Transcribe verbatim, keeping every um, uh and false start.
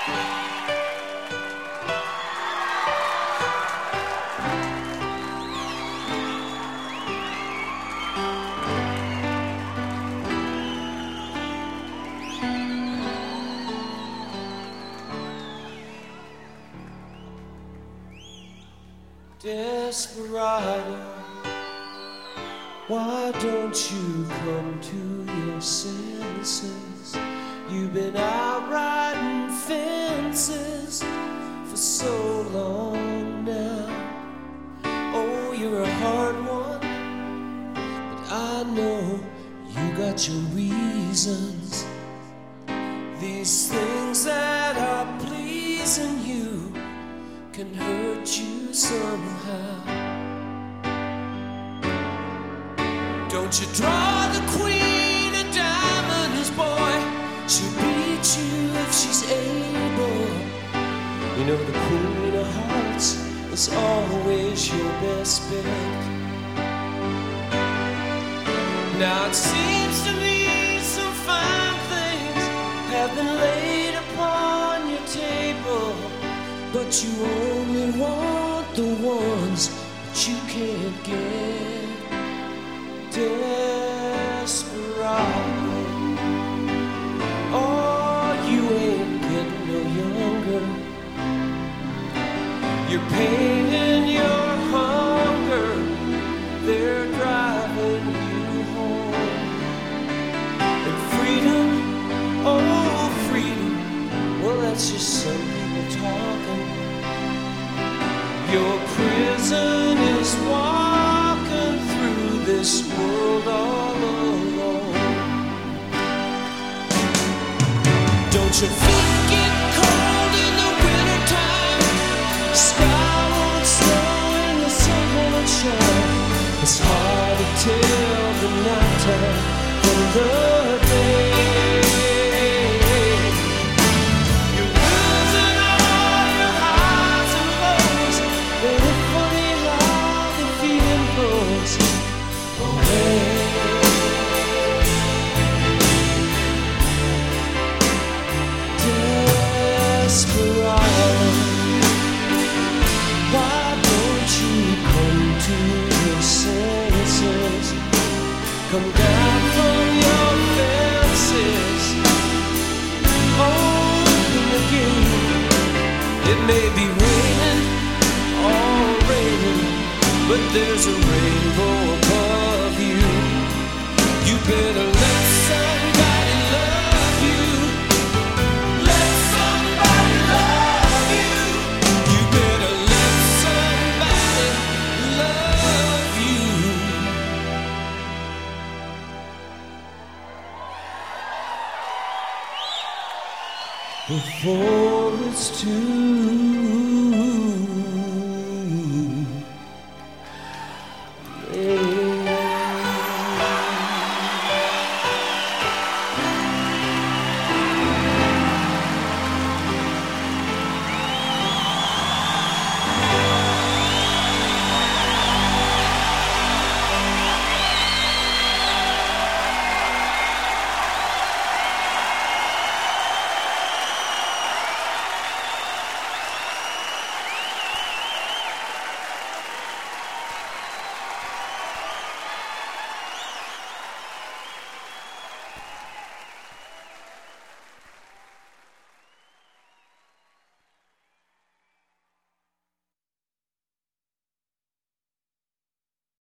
Desperado, why don't you come to your senses? You've been out riding fences for so long now. Oh, you're a hard one, but I know you got your reasons. These things that are pleasing you can hurt you somehow. Don't you draw the queen of diamonds, boy. She'll beat you if she's able. You know the queen of hearts is always your best bet. Now it seems to me some fine things have been laid upon your table, but you only want the ones that you can't get. Desperado, oh, you ain't getting no younger. Your pain and your hunger, they're driving you home. And freedom, oh, freedom, well, that's just some people talking. Your prison is walking through this world all alone. Don't your feet get cold in the wintertime? The sky won't snow and the sun won't shine. It's hard to tell the nighttime from the day. Come down from your fences, open the gate. It may be raining, all raining, but there's a rainbow above you. You better let somebody love you. Let somebody love you. You better let somebody love you. Before it's too